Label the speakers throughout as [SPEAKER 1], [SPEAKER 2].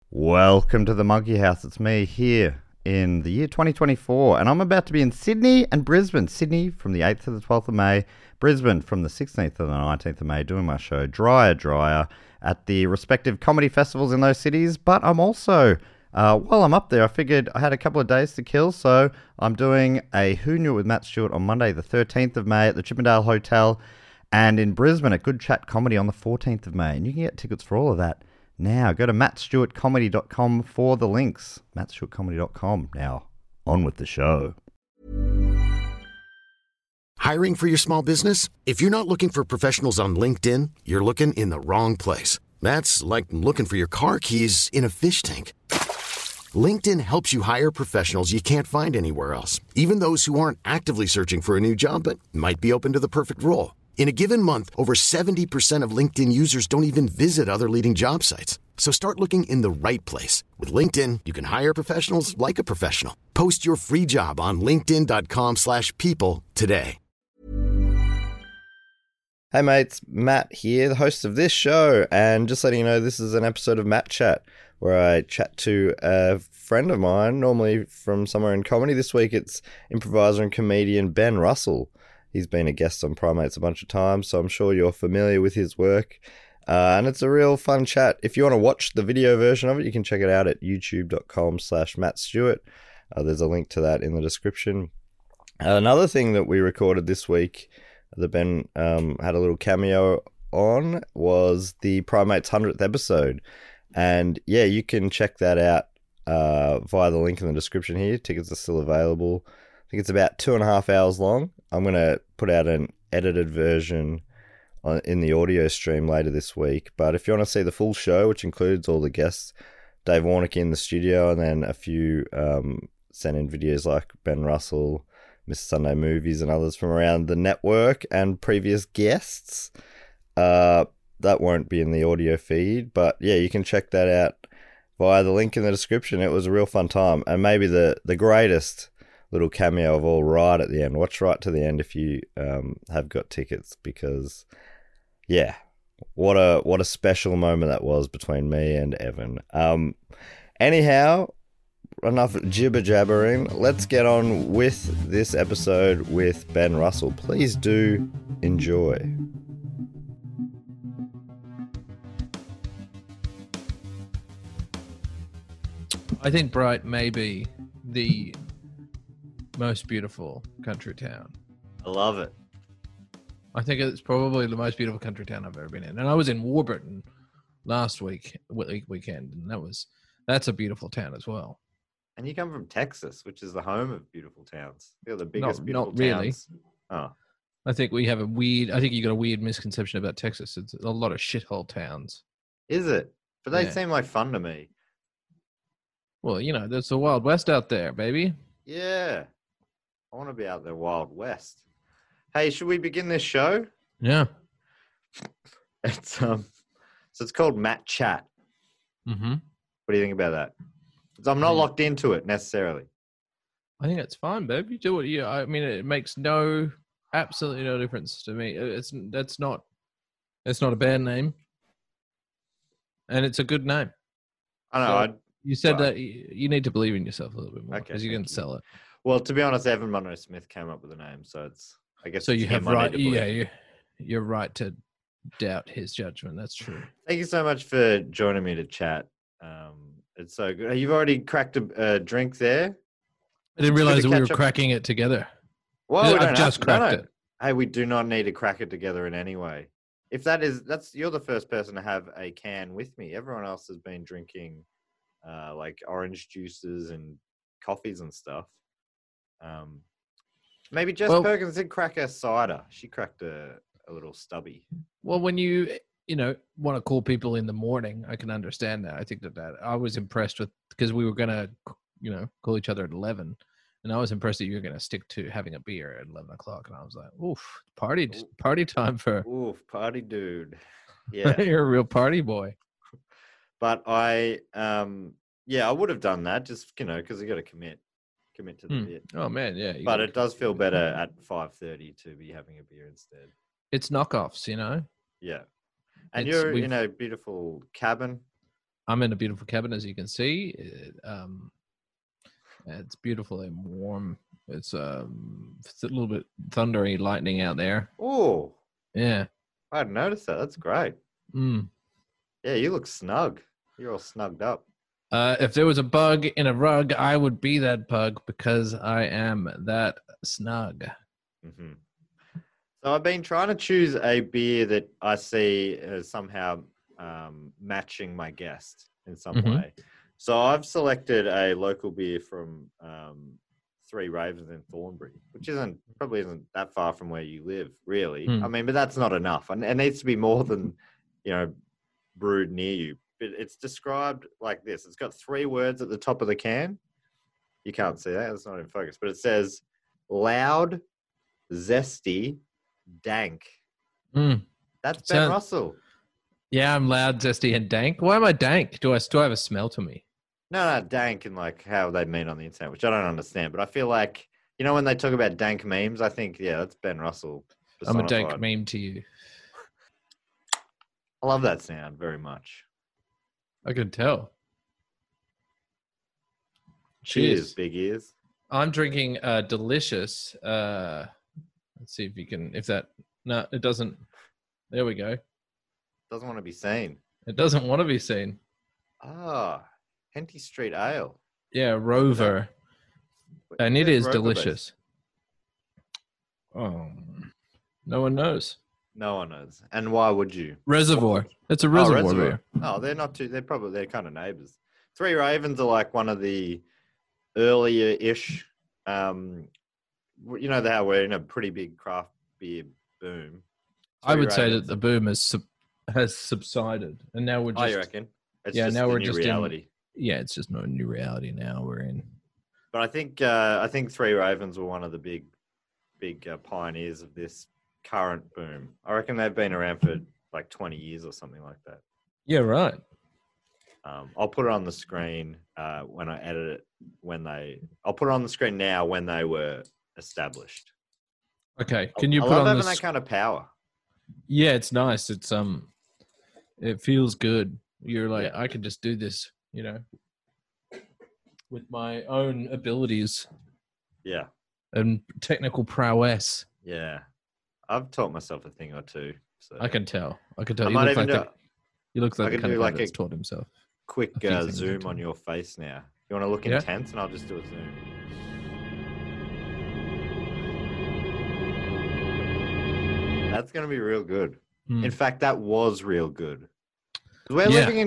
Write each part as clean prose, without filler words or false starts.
[SPEAKER 1] Welcome to the Monkey House. It's me here in the year 2024, and I'm about to be in Sydney and Brisbane. Sydney from the 8th to the 12th of May, Brisbane from the 16th to the 19th of May, doing my show Dryer at the respective comedy festivals in those cities. But I'm also, while I'm up there, I figured I had a couple of days to kill, so I'm doing a Who Knew It with Matt Stewart on Monday, the 13th of May at the Chippendale Hotel, and in Brisbane at Good Chat Comedy on the 14th of May. And you can get tickets for all of that now. Go to mattstewartcomedy.com for the links. mattstewartcomedy.com. Now, on with the show.
[SPEAKER 2] Hiring for your small business? If you're not looking for professionals on LinkedIn, you're looking in the wrong place. That's like looking for your car keys in a fish tank. LinkedIn helps you hire professionals you can't find anywhere else, even those who aren't actively searching for a new job but might be open to the perfect role. In a given month, over 70% of LinkedIn users don't even visit other leading job sites. So start looking in the right place. With LinkedIn, you can hire professionals like a professional. Post your free job on linkedin.com/people today.
[SPEAKER 1] Hey mates, Matt here, the host of this show, and just letting you know this is an episode of Matt Chat, where I chat to a friend of mine, normally from somewhere in comedy. This week it's improviser and comedian Ben Russell. He's been a guest on Primates a bunch of times, so I'm sure you're familiar with his work. And it's a real fun chat. If you want to watch the video version of it, you can check it out at youtube.com/Matt Stewart. There's a link to that in the description. Another thing that we recorded this week that Ben had a little cameo on was the Primates 100th episode. And yeah, you can check that out via the link in the description here. Tickets are still available. I think it's about 2.5 hours long. I'm going to put out an edited version in the audio stream later this week. But if you want to see the full show, which includes all the guests, Dave Warnick in the studio, and then a few sent-in videos like Ben Russell, Mr. Sunday Movies, and others from around the network and previous guests, that won't be in the audio feed. But yeah, you can check that out via the link in the description. It was a real fun time, and maybe the greatest little cameo of all right at the end. Watch right to the end if you have got tickets, because yeah, what a special moment that was between me and Evan. Anyhow, enough jibber jabbering. Let's get on with this episode with Ben Russell. Please do enjoy.
[SPEAKER 3] I think Bright may be the most beautiful country town.
[SPEAKER 1] I love it.
[SPEAKER 3] I think it's probably the most beautiful country town I've ever been in. And I was in Warburton last weekend, and that's a beautiful town as well.
[SPEAKER 1] And you come from Texas, which is the home of beautiful towns. They're the biggest beautiful
[SPEAKER 3] not really.
[SPEAKER 1] towns. Oh.
[SPEAKER 3] I think you got a weird misconception about Texas. It's a lot of shithole towns.
[SPEAKER 1] Is it? But they seem like fun to me.
[SPEAKER 3] Well, there's the Wild West out there, baby.
[SPEAKER 1] Yeah. I want to be out there Wild West. Hey, should we begin this show?
[SPEAKER 3] Yeah.
[SPEAKER 1] So it's called Matt Chat.
[SPEAKER 3] Mm-hmm.
[SPEAKER 1] What do you think about that? So I'm not locked into it necessarily.
[SPEAKER 3] I think it's fine, babe. You do what you. I mean, it makes absolutely no difference to me. It's not a bad name, and it's a good name.
[SPEAKER 1] I know.
[SPEAKER 3] So you said that you need to believe in yourself a little bit more because you can sell it.
[SPEAKER 1] Well, to be honest, Evan Monroe Smith came up with the name, so I guess.
[SPEAKER 3] So you have right. Yeah, you're right to doubt his judgment. That's true.
[SPEAKER 1] Thank you so much for joining me to chat. It's so good. You've already cracked a drink there.
[SPEAKER 3] I didn't realize that we were cracking it together.
[SPEAKER 1] Well,
[SPEAKER 3] I've just cracked it.
[SPEAKER 1] Hey, we do not need to crack it together in any way. If you're the first person to have a can with me. Everyone else has been drinking like orange juices and coffees and stuff. Maybe Jess Perkins did crack a cider. She cracked a little stubby.
[SPEAKER 3] Well, when you want to call people in the morning, I can understand that. I think that I was impressed with, because we were going to, call each other at 11. And I was impressed that you were going to stick to having a beer at 11 o'clock. And I was like, oof, party time for.
[SPEAKER 1] Oof, party dude. Yeah.
[SPEAKER 3] You're a real party boy.
[SPEAKER 1] But I would have done that just, because you got to commit to the bit.
[SPEAKER 3] Oh man. Yeah.
[SPEAKER 1] But it does feel better at 5:30 to be having a beer instead.
[SPEAKER 3] It's knockoffs,
[SPEAKER 1] Yeah. And you're in a beautiful cabin.
[SPEAKER 3] I'm in a beautiful cabin, as you can see. It's beautiful and warm. It's a little bit thundery, lightning out there.
[SPEAKER 1] Oh,
[SPEAKER 3] Yeah.
[SPEAKER 1] I hadn't noticed that. That's great.
[SPEAKER 3] Mm.
[SPEAKER 1] Yeah, you look snug. You're all snugged up.
[SPEAKER 3] If there was a bug in a rug, I would be that bug because I am that snug.
[SPEAKER 1] Mm-hmm. So I've been trying to choose a beer that I see as somehow matching my guest in some way. So I've selected a local beer from Three Ravens in Thornbury, which probably isn't that far from where you live, really. I mean, but that's not enough. And it needs to be more than, brewed near you. But it's described like this. It's got 3 words at the top of the can. You can't see that. It's not in focus. But it says loud, zesty, dank. That's Ben Russell.
[SPEAKER 3] Yeah, I'm loud, zesty, and dank. Why am I dank? Do I still have a smell to me?
[SPEAKER 1] No, dank and like how they mean on the internet, which I don't understand. But I feel like, when they talk about dank memes, I think, yeah, that's Ben Russell.
[SPEAKER 3] I'm a dank meme to you.
[SPEAKER 1] I love that sound very much.
[SPEAKER 3] I can tell.
[SPEAKER 1] Cheers, big ears.
[SPEAKER 3] I'm drinking delicious. Let's see if you can, no, it doesn't. There we go.
[SPEAKER 1] Doesn't want to be seen.
[SPEAKER 3] It doesn't want to be seen.
[SPEAKER 1] Henty Street Ale.
[SPEAKER 3] Yeah, Rover. And it is delicious. Oh, no one knows.
[SPEAKER 1] No one knows. And why would you?
[SPEAKER 3] Reservoir. It's a reservoir beer.
[SPEAKER 1] Oh, they're not too. They're kind of neighbors. Three Ravens are like one of the earlier-ish. How we're in a pretty big craft beer boom.
[SPEAKER 3] I would say that the boom has subsided, and now we're just.
[SPEAKER 1] Oh, you reckon? It's
[SPEAKER 3] now we're just
[SPEAKER 1] reality.
[SPEAKER 3] It's just no new reality now we're in.
[SPEAKER 1] But I think Three Ravens were one of the big pioneers of this current boom. I reckon they've been around for like 20 years or something like that.
[SPEAKER 3] Yeah, right.
[SPEAKER 1] I'll put it on the screen when I edit it. I'll put it on the screen now when they were established.
[SPEAKER 3] Okay, can you
[SPEAKER 1] I
[SPEAKER 3] put
[SPEAKER 1] love
[SPEAKER 3] on
[SPEAKER 1] having that kind of power?
[SPEAKER 3] Yeah, it's nice. It's it feels good. You're like, I can just do this, with my own abilities.
[SPEAKER 1] Yeah.
[SPEAKER 3] And technical prowess.
[SPEAKER 1] Yeah. I've taught myself a thing or two. So
[SPEAKER 3] I can tell. You look like the kind of guy that's taught himself.
[SPEAKER 1] Quick zoom on your face now. You want to look intense, and I'll just do a zoom. That's going to be real good. In fact, that was real good. We're living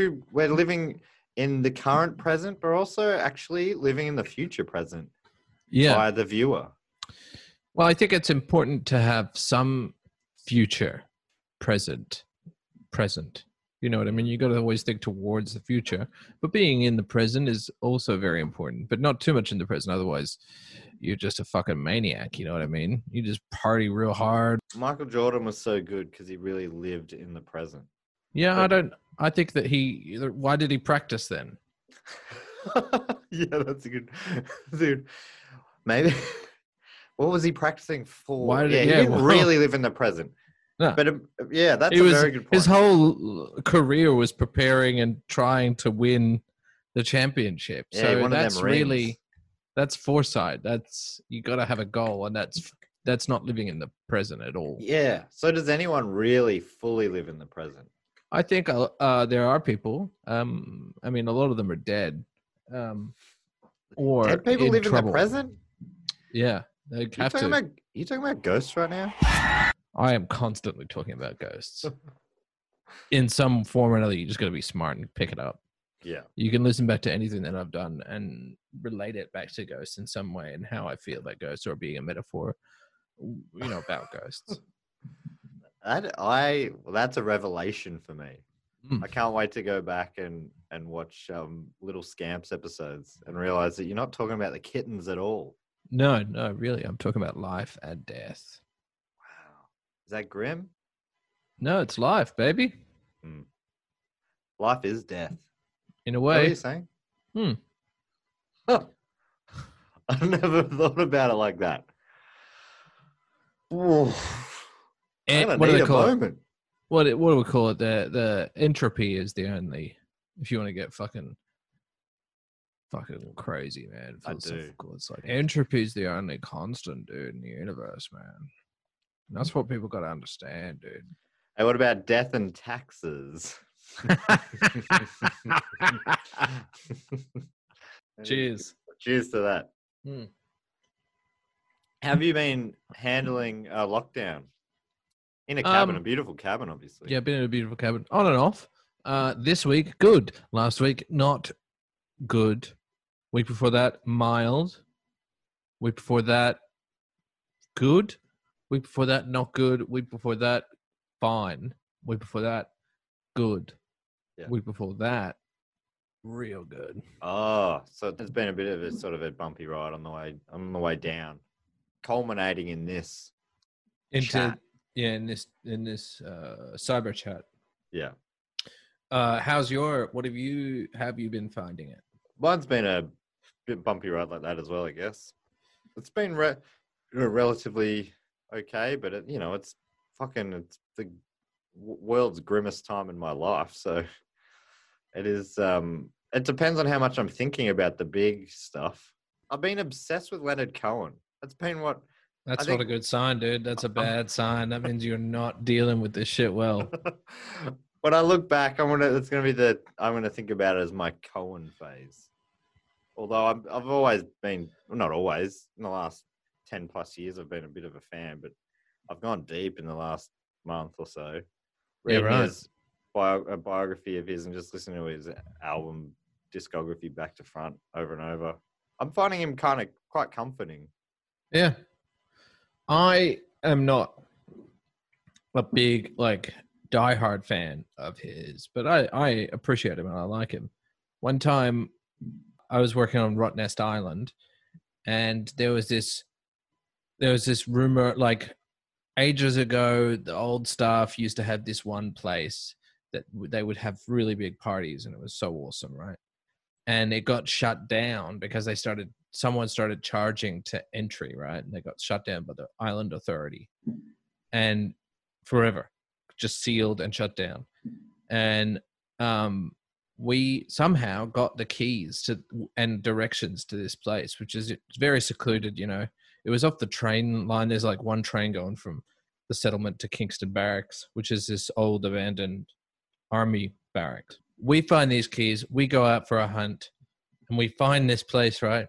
[SPEAKER 1] in the current present, but also actually living in the future present. Via the viewer.
[SPEAKER 3] Well, I think it's important to have some future present. You know what I mean? You got to always think towards the future, but being in the present is also very important, but not too much in the present. Otherwise you're just a fucking maniac. You know what I mean? You just party real hard.
[SPEAKER 1] Michael Jordan was so good because he really lived in the present.
[SPEAKER 3] Yeah. I think that why did he practice then?
[SPEAKER 1] Yeah, that's a good dude. Maybe. What was he practicing for? He didn't really live in the present. No. But that's a very good point.
[SPEAKER 3] His whole career was preparing and trying to win the championship.
[SPEAKER 1] Yeah,
[SPEAKER 3] so that's foresight. You got to have a goal, and that's not living in the present at all.
[SPEAKER 1] Yeah. So does anyone really fully live in the present?
[SPEAKER 3] I think there are people. I mean, a lot of them are dead. Or
[SPEAKER 1] dead people live
[SPEAKER 3] trouble.
[SPEAKER 1] In the present?
[SPEAKER 3] Yeah. They have to.
[SPEAKER 1] Are you talking about ghosts right now?
[SPEAKER 3] I am constantly talking about ghosts. In some form or another, you just got to be smart and pick it up.
[SPEAKER 1] Yeah.
[SPEAKER 3] You can listen back to anything that I've done and relate it back to ghosts in some way and how I feel about ghosts or being a metaphor, about ghosts.
[SPEAKER 1] That's a revelation for me. I can't wait to go back and watch Little Scamps episodes and realize that you're not talking about the kittens at all.
[SPEAKER 3] No, really. I'm talking about life and death.
[SPEAKER 1] Wow. Is that grim?
[SPEAKER 3] No, it's life, baby.
[SPEAKER 1] Life is death.
[SPEAKER 3] In a way.
[SPEAKER 1] What are you saying? Huh. I've never thought about it like that. What do they call it?
[SPEAKER 3] What do we call it? The entropy is the only If you want to get fucking crazy, man.
[SPEAKER 1] I do.
[SPEAKER 3] Philosophical. It's like entropy is the only constant, dude, in the universe, man. And that's what people got to understand, dude.
[SPEAKER 1] Hey, what about death and taxes?
[SPEAKER 3] Cheers.
[SPEAKER 1] Cheers to that.
[SPEAKER 3] Mm.
[SPEAKER 1] Have you been handling a lockdown? In a cabin, a beautiful cabin, obviously.
[SPEAKER 3] Yeah, been in a beautiful cabin. On and off. This week, good. Last week, not good. Week before that, mild. Week before that, good. Week before that, not good. Week before that, fine. Week before that, good.
[SPEAKER 1] Yeah.
[SPEAKER 3] Week before that, real good.
[SPEAKER 1] Oh, so it's been a bit of a sort of a bumpy ride on the way down, culminating in this chat.
[SPEAKER 3] In this cyber chat.
[SPEAKER 1] Yeah.
[SPEAKER 3] What have you been finding it?
[SPEAKER 1] Mine's been a bit bumpy ride like that as well, I guess. It's been relatively okay, but it's the world's grimmest time in my life. So it is. It depends on how much I'm thinking about the big stuff. I've been obsessed with Leonard Cohen. That's been what.
[SPEAKER 3] That's not a good sign, dude. That's a bad sign. That means you're not dealing with this shit well.
[SPEAKER 1] When I look back, I'm gonna think about it as my Cohen phase. Although I've always been, well, not always, in the last 10 plus years, I've been a bit of a fan, but I've gone deep in the last month or so. Reading his a biography of his and just listening to his album discography back to front over and over. I'm finding him kind of quite comforting.
[SPEAKER 3] Yeah. I am not a big, diehard fan of his, but I appreciate him and I like him. One time I was working on Rottnest Island and there was this rumor, ages ago, the old staff used to have this one place that they would have really big parties and it was so awesome, right? And it got shut down because someone started charging to entry, right? And they got shut down by the island authority and forever just sealed and shut down. And we somehow got the keys and directions to this place, which is very secluded, It was off the train line. There's one train going from the settlement to Kingston Barracks, which is this old abandoned army barracks. We find these keys. We go out for a hunt and we find this place, right?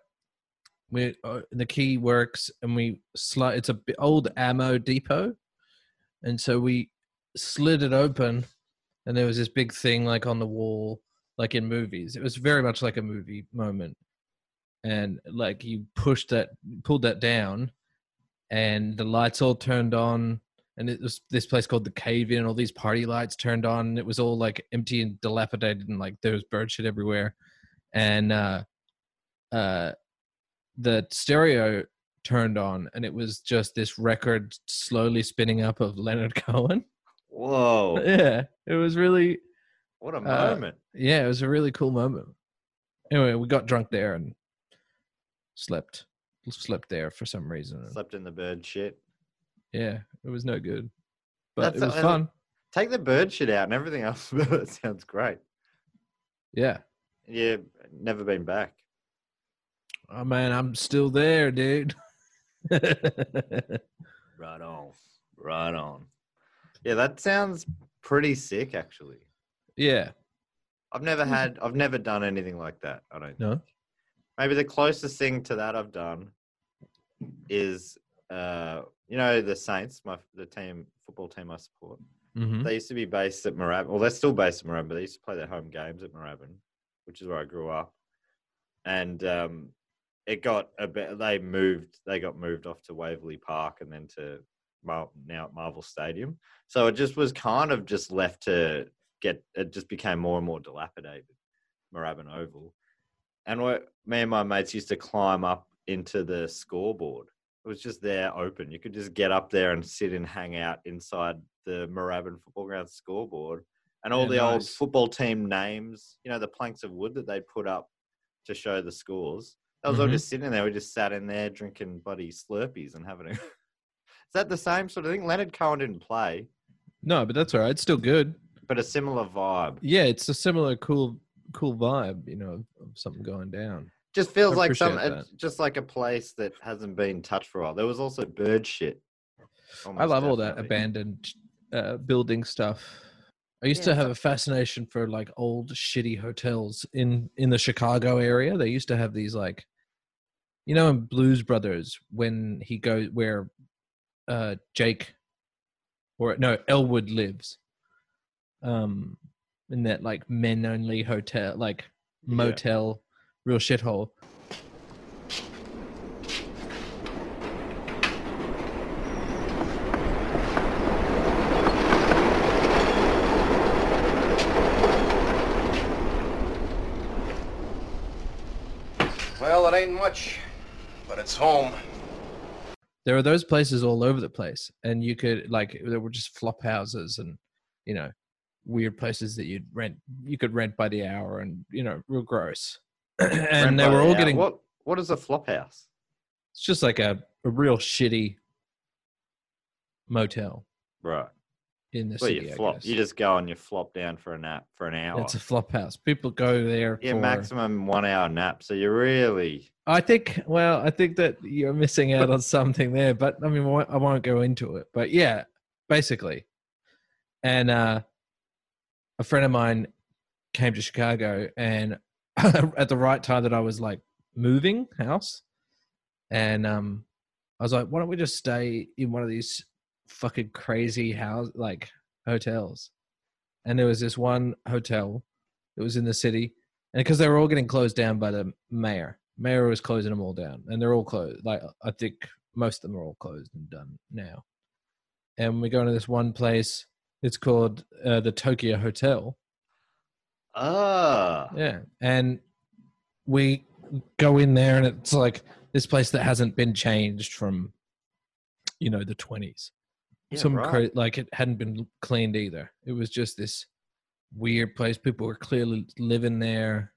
[SPEAKER 3] The key works and it's a old ammo depot. And so we slid it open and there was this big thing on the wall, like in movies. It was very much like a movie moment. And you pulled that down and the lights all turned on. And it was this place called the Cave-In. All these party lights turned on. And it was all empty and dilapidated, and there was bird shit everywhere. And the stereo turned on, and it was just this record slowly spinning up of Leonard Cohen.
[SPEAKER 1] Whoa!
[SPEAKER 3] Yeah, it was really.
[SPEAKER 1] What a moment!
[SPEAKER 3] Yeah, it was a really cool moment. Anyway, we got drunk there and slept there for some reason.
[SPEAKER 1] Slept in the bird shit.
[SPEAKER 3] Yeah, it was no good, but it was fun.
[SPEAKER 1] Take the bird shit out and everything else. That sounds great.
[SPEAKER 3] Yeah.
[SPEAKER 1] Yeah, never been back.
[SPEAKER 3] Oh man, I'm still there, dude.
[SPEAKER 1] Right on. Yeah, that sounds pretty sick, actually.
[SPEAKER 3] Yeah.
[SPEAKER 1] I've never done anything like that. I don't.
[SPEAKER 3] No.
[SPEAKER 1] Maybe the closest thing to that I've done is, the Saints, the football team I support.
[SPEAKER 3] Mm-hmm.
[SPEAKER 1] They used to be based at Moorabbin. Well, they're still based at Moorabbin, but they used to play their home games at Moorabbin, which is where I grew up. And they got moved off to Waverley Park and then to now at Marvel Stadium. So it just was kind of just left to it just became more and more dilapidated, Moorabbin Oval. And me and my mates used to climb up into the scoreboard. It was just there open. You could just get up there and sit and hang out inside the Moorabbin football ground scoreboard. And all the old football team names, the planks of wood that they put up to show the scores. That was all just sitting there. We just sat in there drinking bloody Slurpees and having Is that the same sort of thing? Leonard Cohen didn't play.
[SPEAKER 3] No, but that's all right. It's still good.
[SPEAKER 1] But a similar vibe.
[SPEAKER 3] Yeah, it's a similar cool cool vibe, you know, of something going down.
[SPEAKER 1] Just feels
[SPEAKER 3] I
[SPEAKER 1] like
[SPEAKER 3] appreciate that.
[SPEAKER 1] just like a place that hasn't been touched for a while. There was also bird shit.
[SPEAKER 3] I
[SPEAKER 1] Almost
[SPEAKER 3] love all that
[SPEAKER 1] definitely.
[SPEAKER 3] abandoned building stuff. I used
[SPEAKER 1] Yeah,
[SPEAKER 3] to have a fascination for like old shitty hotels in the Chicago area. They used to have these like, you know, in Blues Brothers when he goes where Jake or no Elwood lives, in that like men only hotel, like motel, real shithole.
[SPEAKER 4] Well, it ain't much, but it's home.
[SPEAKER 3] There are those places all over the place, and you could like there were just flop houses and, you know, weird places that you could rent by the hour, and, you know, real gross. And they were all getting
[SPEAKER 1] what is a flop house?
[SPEAKER 3] it's just like a real shitty motel
[SPEAKER 1] Right.
[SPEAKER 3] in the
[SPEAKER 1] Well,
[SPEAKER 3] city.
[SPEAKER 1] you
[SPEAKER 3] I
[SPEAKER 1] flop.
[SPEAKER 3] guess.
[SPEAKER 1] You just go and you flop down for a nap for an hour.
[SPEAKER 3] It's a flop house. People go there
[SPEAKER 1] Yeah,
[SPEAKER 3] for
[SPEAKER 1] maximum 1 hour nap. So you're really
[SPEAKER 3] I think that you're missing out on something there, but I mean, I won't go into it. But yeah, basically. And a friend of mine came to Chicago, and at the right time that I was like moving house, and I was like, why don't we just stay in one of these fucking crazy hotels? And there was this one hotel that was in the city, and because they were all getting closed down by the mayor. Mayor was closing them all down, and they're all closed. Like, I think most of them are all closed and done now. And we go into this one place. It's called the Tokyo Hotel. Yeah, and we go in there, and it's like this place that hasn't been changed from, you know, the 20s.
[SPEAKER 1] Yeah, right.
[SPEAKER 3] Like it hadn't been cleaned either. It was just this weird place. People were clearly living there.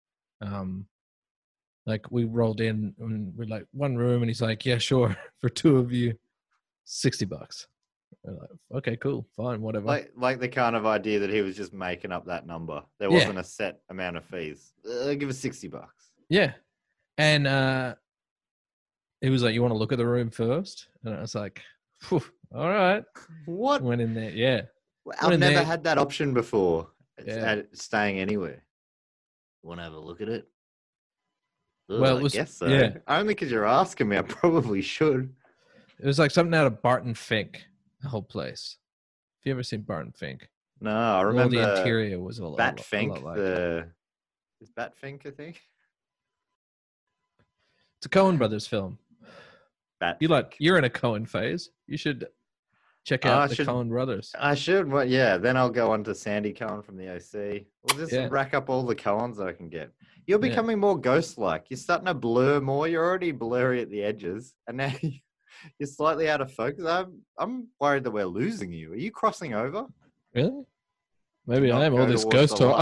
[SPEAKER 3] Like we rolled in and we're like, one room, and he's like, yeah, sure, for two of you, $60. We're like, okay, cool, fine, whatever.
[SPEAKER 1] Like the kind of idea that he was just making up that number. There
[SPEAKER 3] Yeah.
[SPEAKER 1] wasn't a set amount of fees. Give us $60.
[SPEAKER 3] Yeah. And he was like, you want to look at the room first? And I was like, phew, all right.
[SPEAKER 1] What?
[SPEAKER 3] Went in there. Yeah.
[SPEAKER 1] I've never had that option before.
[SPEAKER 3] Yeah.
[SPEAKER 1] Staying anywhere. Want to have a look at it? Ugh,
[SPEAKER 3] Well, it
[SPEAKER 1] I
[SPEAKER 3] was,
[SPEAKER 1] guess so.
[SPEAKER 3] yeah.
[SPEAKER 1] Only because you're asking me, I probably should.
[SPEAKER 3] It was like something out of Barton Fink, the whole place. Have you ever seen Barton Fink?
[SPEAKER 1] No, I remember
[SPEAKER 3] the interior was a lot.
[SPEAKER 1] Bat Fink.
[SPEAKER 3] A lot like
[SPEAKER 1] Is Bat Fink, I think?
[SPEAKER 3] It's a Coen Brothers film.
[SPEAKER 1] Bat
[SPEAKER 3] You
[SPEAKER 1] Fink.
[SPEAKER 3] like? You're in a Coen phase. You should check out the Coen Brothers.
[SPEAKER 1] I should. Well, yeah. Then I'll go on to Sandy Cohen from the OC. We'll just rack up all the Coens that I can get. You're becoming more ghost-like. You're starting to blur more. You're already blurry at the edges, and now you're slightly out of focus. I'm worried that we're losing you. Are you crossing over?
[SPEAKER 3] Really? Maybe I am. All this ghost talk.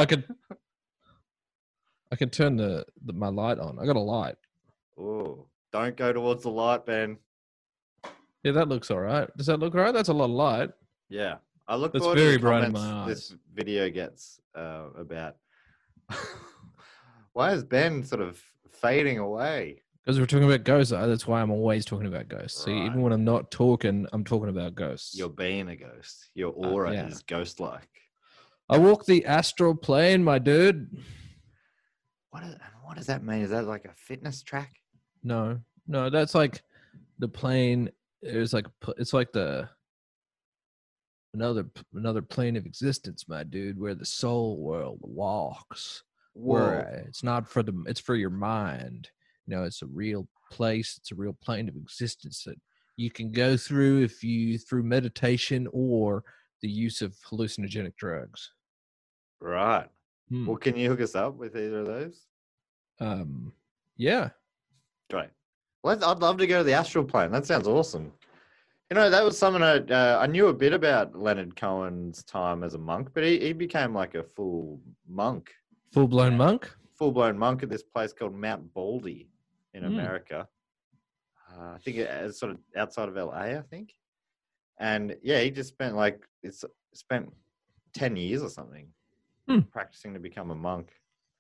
[SPEAKER 3] I could turn my light on. I got a light.
[SPEAKER 1] Oh, don't go towards the light, Ben.
[SPEAKER 3] Yeah, that looks all right. Does that look all right? That's a lot of light.
[SPEAKER 1] Yeah, I look
[SPEAKER 3] That's
[SPEAKER 1] forward
[SPEAKER 3] very
[SPEAKER 1] to the
[SPEAKER 3] bright in
[SPEAKER 1] comments
[SPEAKER 3] my eyes.
[SPEAKER 1] this video gets about. Why is Ben sort of fading away?
[SPEAKER 3] Because we're talking about ghosts. That's why I'm always talking about ghosts.
[SPEAKER 1] Right.
[SPEAKER 3] See, even when I'm not talking, I'm talking about ghosts.
[SPEAKER 1] You're being a ghost. Your aura is ghost-like.
[SPEAKER 3] I walk the astral plane, my dude.
[SPEAKER 1] What does that mean? Is that like a fitness track?
[SPEAKER 3] No, that's like the plane. It's like another plane of existence, my dude, where the soul world walks. Where it's not for it's for your mind. You know, it's a real place. It's a real plane of existence that you can go through through meditation or the use of hallucinogenic drugs.
[SPEAKER 1] Right. Well, can you hook us up with either of those?
[SPEAKER 3] Yeah.
[SPEAKER 1] Great. Well, I'd love to go to the astral plane. That sounds awesome. You know, that was something I knew a bit about Leonard Cohen's time as a monk, but he became like a full monk.
[SPEAKER 3] Full-blown monk?
[SPEAKER 1] Full-blown monk at this place called Mount Baldy in America. I think it's sort of outside of LA, I think. And yeah, he just spent 10 years or something practicing to become a monk.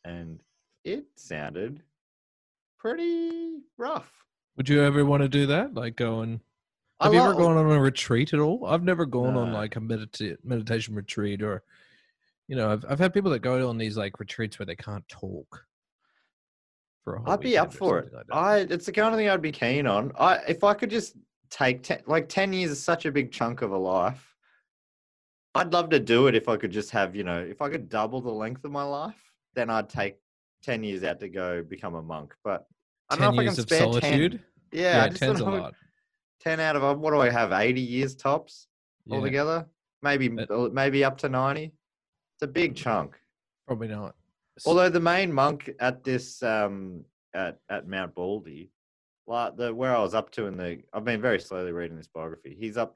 [SPEAKER 5] and it sounded pretty rough.
[SPEAKER 3] Would you ever want to do that? Like go and
[SPEAKER 5] I
[SPEAKER 3] have you ever
[SPEAKER 5] love-
[SPEAKER 3] gone on a retreat at all? I've never gone on
[SPEAKER 5] No.
[SPEAKER 3] like a meditation retreat, or I've had people that go on these like retreats where they can't talk for a whole
[SPEAKER 5] I'd be up
[SPEAKER 3] weekend or
[SPEAKER 5] for it.
[SPEAKER 3] something like that.
[SPEAKER 5] It's the kind of thing I'd be keen on. If I could just take 10 years is such a big chunk of a life. I'd love to do it if I could just have, if I could double the length of my life, then I'd take 10 years out to go become a monk. But I don't
[SPEAKER 3] 10
[SPEAKER 5] know if I
[SPEAKER 3] years
[SPEAKER 5] can
[SPEAKER 3] of
[SPEAKER 5] spare
[SPEAKER 3] solitude.
[SPEAKER 5] 10. Yeah, I just
[SPEAKER 3] 10's a
[SPEAKER 5] don't know.
[SPEAKER 3] lot.
[SPEAKER 5] 10 out of, what do I have, 80 years tops
[SPEAKER 3] Yeah,
[SPEAKER 5] altogether? Maybe up to 90. It's a big chunk.
[SPEAKER 3] probably not.
[SPEAKER 5] Although the main monk at this at Mount Baldy, like where I was up to I've been very slowly reading this biography. He's at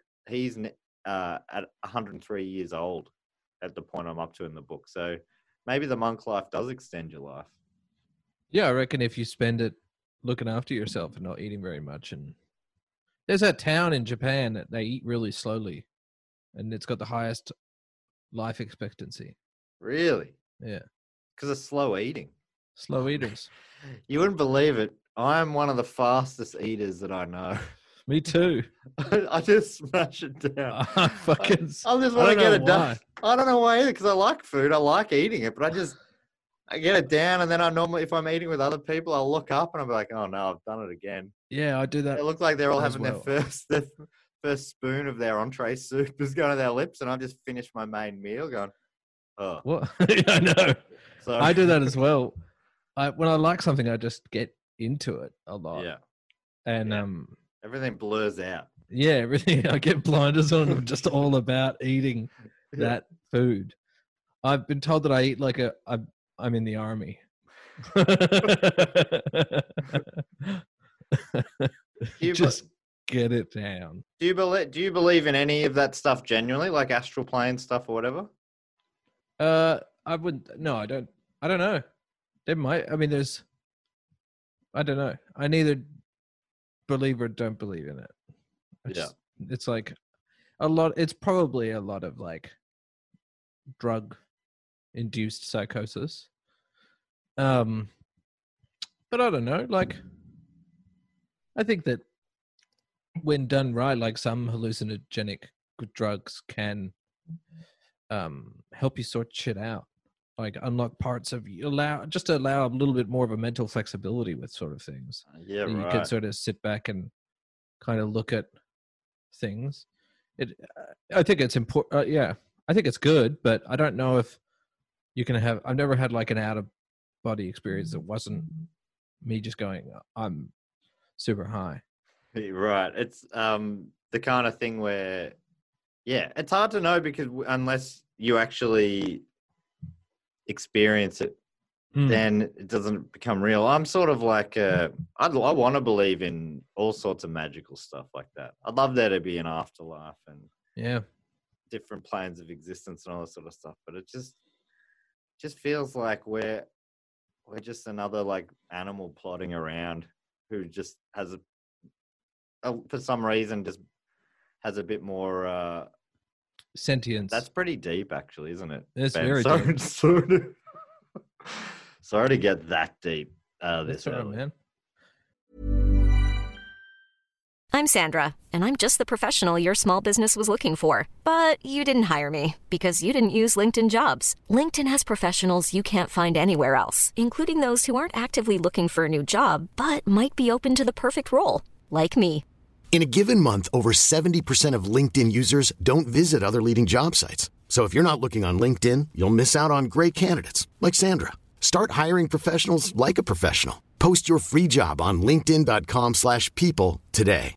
[SPEAKER 5] 103 years old at the point I'm up to in the book. So maybe the monk life does extend your life.
[SPEAKER 3] Yeah, I reckon if you spend it looking after yourself and not eating very much. And there's that town in Japan that they eat really slowly, and it's got the highest life expectancy.
[SPEAKER 5] Really?
[SPEAKER 3] Yeah,
[SPEAKER 5] Because of slow eating.
[SPEAKER 3] slow eaters.
[SPEAKER 5] You wouldn't believe it. I'm one of the fastest eaters that I know.
[SPEAKER 3] Me too.
[SPEAKER 5] I just smash it down.
[SPEAKER 3] I fucking.
[SPEAKER 5] I just
[SPEAKER 3] I
[SPEAKER 5] want to
[SPEAKER 3] don't
[SPEAKER 5] get
[SPEAKER 3] know
[SPEAKER 5] it done.
[SPEAKER 3] why.
[SPEAKER 5] I don't know why either, because I like food. I like eating it, but I get it down, and then if I'm eating with other people, I'll look up and I'll be like, oh no, I've done it again.
[SPEAKER 3] Yeah, I do that.
[SPEAKER 5] It looks like they're all
[SPEAKER 3] as
[SPEAKER 5] having
[SPEAKER 3] well.
[SPEAKER 5] their first spoon of their entree soup is going to their lips, and I've just finished my main meal going, oh.
[SPEAKER 3] What? Yeah, I know.
[SPEAKER 5] So
[SPEAKER 3] I do that as well. When I like something, I just get into it a lot.
[SPEAKER 5] Yeah.
[SPEAKER 3] And
[SPEAKER 5] Yeah. Everything blurs out.
[SPEAKER 3] yeah, everything. I get blinders on. I'm just all about eating that food. I've been told that I eat like I'm in the army. Just get it down.
[SPEAKER 5] Do you believe in any of that stuff genuinely, like astral plane stuff or whatever?
[SPEAKER 3] I wouldn't. No, I don't. I don't know. There might. I mean, there's. I don't know. I neither believe or don't believe in it. It's like a lot. It's probably a lot of like drug-induced psychosis. But I don't know. Like, I think that when done right, like some hallucinogenic drugs can help you sort shit out, like unlock parts of you, allow a little bit more of a mental flexibility with sort of things.
[SPEAKER 5] Yeah,
[SPEAKER 3] You
[SPEAKER 5] right.
[SPEAKER 3] can sort of sit back and kind of look at things. I think it's important. Yeah, I think it's good, but I don't know if you can have. I've never had like an out of body experience that wasn't me just going, I'm super high.
[SPEAKER 5] Right. It's the kind of thing where, yeah, it's hard to know because unless you actually experience it, then it doesn't become real. I'm sort of like, I want to believe in all sorts of magical stuff like that. I'd love there to be an afterlife and
[SPEAKER 3] Yeah.
[SPEAKER 5] different planes of existence and all that sort of stuff. But it just feels like we're just another like animal plodding around who just has for some reason just has a bit more
[SPEAKER 3] Sentience.
[SPEAKER 5] that's pretty deep actually, isn't it?
[SPEAKER 3] It's
[SPEAKER 5] Ben?
[SPEAKER 3] very
[SPEAKER 5] deep. Sorry to get that deep this
[SPEAKER 3] That's all right,
[SPEAKER 5] early.
[SPEAKER 3] man.
[SPEAKER 6] I'm Sandra, and I'm just the professional your small business was looking for. But you didn't hire me because you didn't use LinkedIn Jobs. LinkedIn has professionals you can't find anywhere else, including those who aren't actively looking for a new job, but might be open to the perfect role, like me.
[SPEAKER 2] In a given month, over 70% of LinkedIn users don't visit other leading job sites. So if you're not looking on LinkedIn, you'll miss out on great candidates like Sandra. Start hiring professionals like a professional. Post your free job on linkedin.com/people today.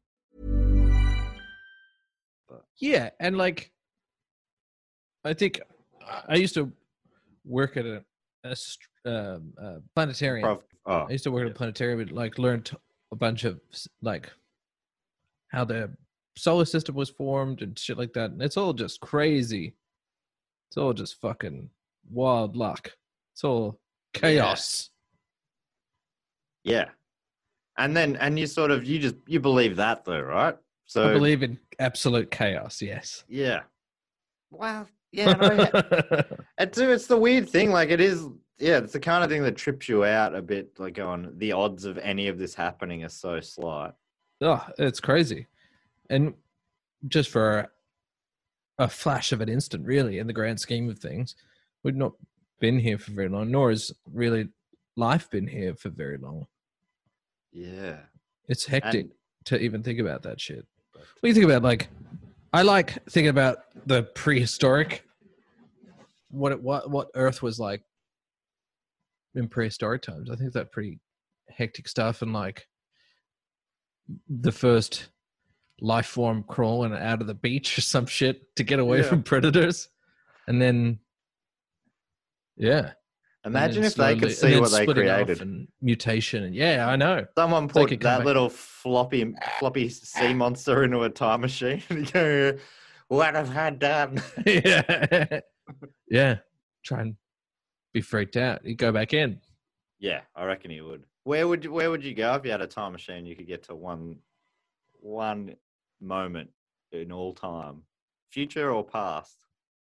[SPEAKER 3] Yeah, and like, I think I used to work at a planetarium.
[SPEAKER 5] Oh,
[SPEAKER 3] I used to work at a planetarium and like learned a bunch of like how the solar system was formed and shit like that. And it's all just crazy. It's all just fucking wild luck. It's all chaos.
[SPEAKER 5] yeah. And you believe that though, right? So
[SPEAKER 3] I believe in absolute chaos. Yes.
[SPEAKER 5] yeah. Well, yeah, no, yeah. It's the weird thing. Like it is it's the kind of thing that trips you out a bit, like going, the odds of any of this happening are so slight.
[SPEAKER 3] Oh, it's crazy. And just for a flash of an instant, really, in the grand scheme of things, we've not been here for very long, nor has really life been here for very long.
[SPEAKER 5] Yeah.
[SPEAKER 3] It's hectic to even think about that shit. What do you think about, like, I like thinking about the prehistoric, what Earth was like in prehistoric times. I think that's pretty hectic stuff, and like the first life form crawling out of the beach or some shit to get away from predators, and then
[SPEAKER 5] imagine if they could see what they created,
[SPEAKER 3] and mutation, and I know
[SPEAKER 5] someone put that little floppy sea monster into a time machine and go, what have I done?
[SPEAKER 3] Try and be freaked out. You go back in.
[SPEAKER 5] Yeah, I reckon you would. Where would you go if you had a time machine? You could get to one moment in all time, future or past?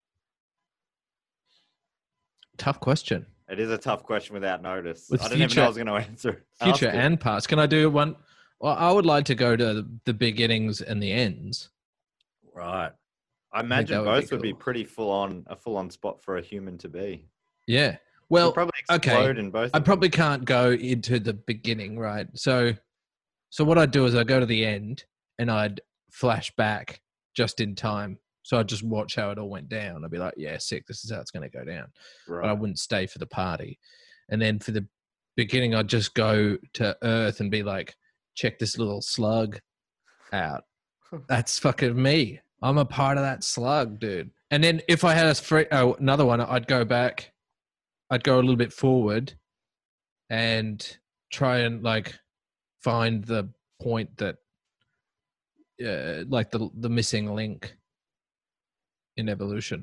[SPEAKER 3] Tough question.
[SPEAKER 5] It is a tough question without notice.
[SPEAKER 3] With
[SPEAKER 5] I didn't even know I was going to answer.
[SPEAKER 3] Future and past. Can I do one? Well, I would like to go to the beginnings and the ends.
[SPEAKER 5] Right. I imagine both would be pretty a full-on spot for a human to be.
[SPEAKER 3] Yeah. Well,
[SPEAKER 5] you'd probably explode in both.
[SPEAKER 3] I probably can't go into the beginning, right? So what I'd do is I'd go to the end and I'd flash back just in time. So I'd just watch how it all went down. I'd be like, yeah, sick. This is how it's going to go down.
[SPEAKER 5] Right.
[SPEAKER 3] But I wouldn't stay for the party. And then for the beginning, I'd just go to Earth and be like, check this little slug out. That's fucking me. I'm a part of that slug, dude. And then if I had another one, I'd go back. I'd go a little bit forward and try and like find the point that, like the missing link in evolution.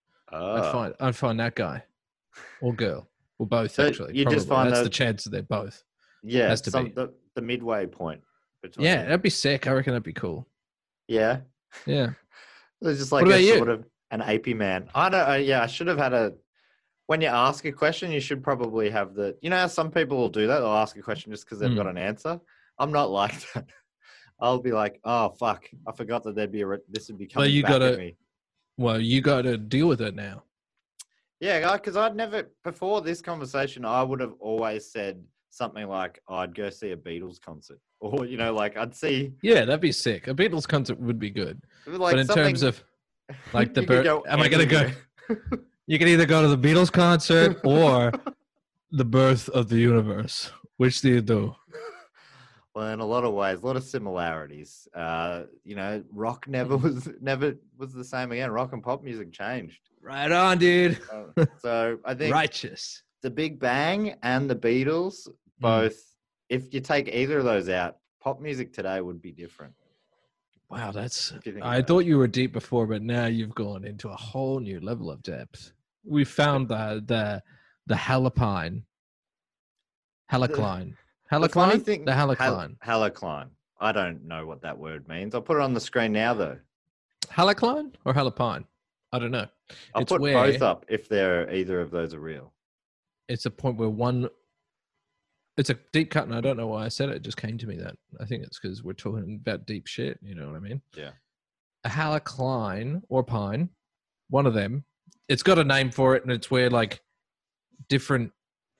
[SPEAKER 3] I'd find that guy or girl or both. So actually,
[SPEAKER 5] you just find
[SPEAKER 3] that's the chance that they're both.
[SPEAKER 5] Yeah,
[SPEAKER 3] has to be
[SPEAKER 5] the midway point.
[SPEAKER 3] Yeah, that'd be sick. I reckon that'd be cool.
[SPEAKER 5] Yeah.
[SPEAKER 3] Yeah.
[SPEAKER 5] It's just like sort of an apey man. I should have had when you ask a question, you should probably have how some people will do that. They'll ask a question just because they've got an answer. I'm not like that. I'll be like, oh, fuck. I forgot that this would be coming back at me.
[SPEAKER 3] Well, you got to deal with it now.
[SPEAKER 5] Yeah, because before this conversation, I would have always said something like, I'd go see a Beatles concert. Or, like I'd see...
[SPEAKER 3] Yeah, that'd be sick. A Beatles concert would be good. But in terms of, like, the birth... Am I going to go... You can either go to the Beatles concert or the birth of the universe. Which do you do?
[SPEAKER 5] Well, in a lot of ways, a lot of similarities. Rock never was the same again. Rock and pop music changed.
[SPEAKER 3] Right on, dude.
[SPEAKER 5] So I think
[SPEAKER 3] righteous. The
[SPEAKER 5] Big Bang and the Beatles, both. If you take either of those out, pop music today would be different.
[SPEAKER 3] Wow, I thought you were deep before, but now you've gone into a whole new level of depth. We found the halocline. Halocline.
[SPEAKER 5] Halocline?
[SPEAKER 3] The halocline.
[SPEAKER 5] Halocline. I don't know what that word means. I'll put it on the screen now, though.
[SPEAKER 3] Halocline or halopine? I don't know.
[SPEAKER 5] I'll put both up if either of those are real.
[SPEAKER 3] It's a point where it's a deep cut, and I don't know why I said it. It just came to me that. I think it's because we're talking about deep shit. You know what I mean?
[SPEAKER 5] Yeah.
[SPEAKER 3] A halocline or pine, one of them. It's got a name for it, and it's where like different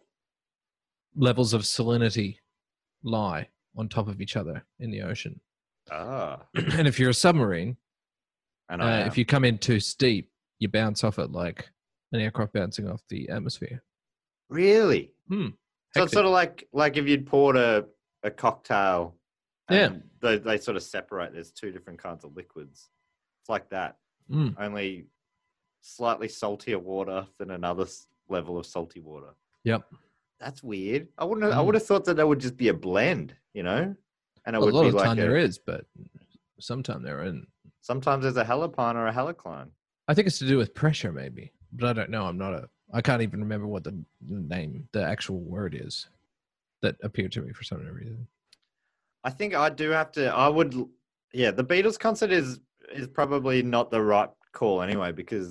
[SPEAKER 3] levels of salinity lie on top of each other in the ocean.
[SPEAKER 5] Ah.
[SPEAKER 3] And if you're a submarine,
[SPEAKER 5] and
[SPEAKER 3] if you come in too steep, you bounce off it like an aircraft bouncing off the atmosphere.
[SPEAKER 5] Really? So it's sort of like if you'd poured a cocktail. They sort of separate. There's two different kinds of liquids. It's like that. Only slightly saltier water than another level of salty water.
[SPEAKER 3] Yep.
[SPEAKER 5] That's weird. I would have thought that would just be a blend, And it would
[SPEAKER 3] a lot
[SPEAKER 5] be
[SPEAKER 3] of
[SPEAKER 5] like
[SPEAKER 3] time there is, but sometimes there isn't.
[SPEAKER 5] Sometimes there's a halopine or a halocline.
[SPEAKER 3] I think it's to do with pressure, maybe, but I don't know. I can't even remember what the actual word is that appeared to me for some reason.
[SPEAKER 5] I think I do have to. The Beatles concert is probably not the right call anyway, because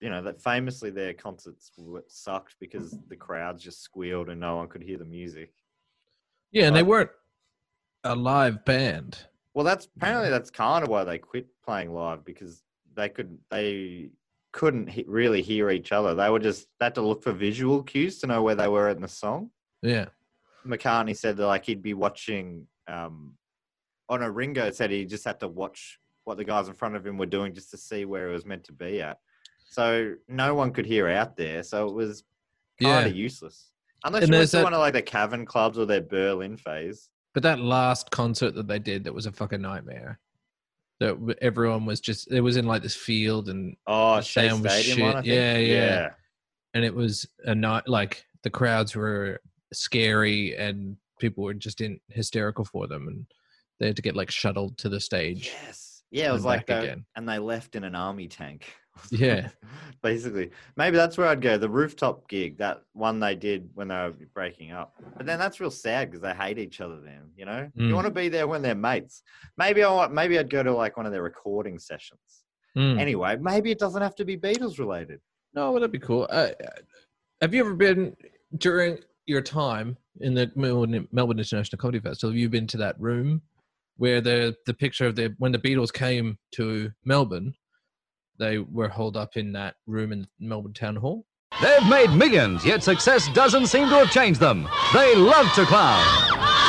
[SPEAKER 5] that famously their concerts sucked because the crowds just squealed and no one could hear the music.
[SPEAKER 3] Yeah, and they weren't a live band.
[SPEAKER 5] Well, apparently that's kind of why they quit playing live, because they couldn't really hear each other. They had to look for visual cues to know where they were in the song.
[SPEAKER 3] Yeah.
[SPEAKER 5] McCartney said that he'd be watching Ringo said he just had to watch what the guys in front of him were doing just to see where it was meant to be at. So no one could hear out there. So it was kind of useless. Unless you went to one of the Cavern clubs or their Berlin phase.
[SPEAKER 3] But that last concert that they did, that was a fucking nightmare. That everyone was it was in this field and
[SPEAKER 5] Shea Stadium
[SPEAKER 3] shit.
[SPEAKER 5] one, I think.
[SPEAKER 3] Yeah. And it was a night, the crowds were scary and people were just hysterical for them, and they had to get shuttled to the stage.
[SPEAKER 5] Yes. Yeah, it was again. And they left in an army tank.
[SPEAKER 3] Yeah.
[SPEAKER 5] Basically. Maybe that's where I'd go. The rooftop gig, that one they did when they were breaking up. But then that's real sad because they hate each other then, You want to be there when they're mates. Maybe I'd go to one of their recording sessions. Anyway, maybe it doesn't have to be Beatles related.
[SPEAKER 3] No, that'd be cool. Have you ever been, during your time in the Melbourne International Comedy Festival, have you been to that room where the picture of when the Beatles came to Melbourne, they were holed up in that room in Melbourne Town Hall?
[SPEAKER 7] They've made millions, yet success doesn't seem to have changed them. They love to clown.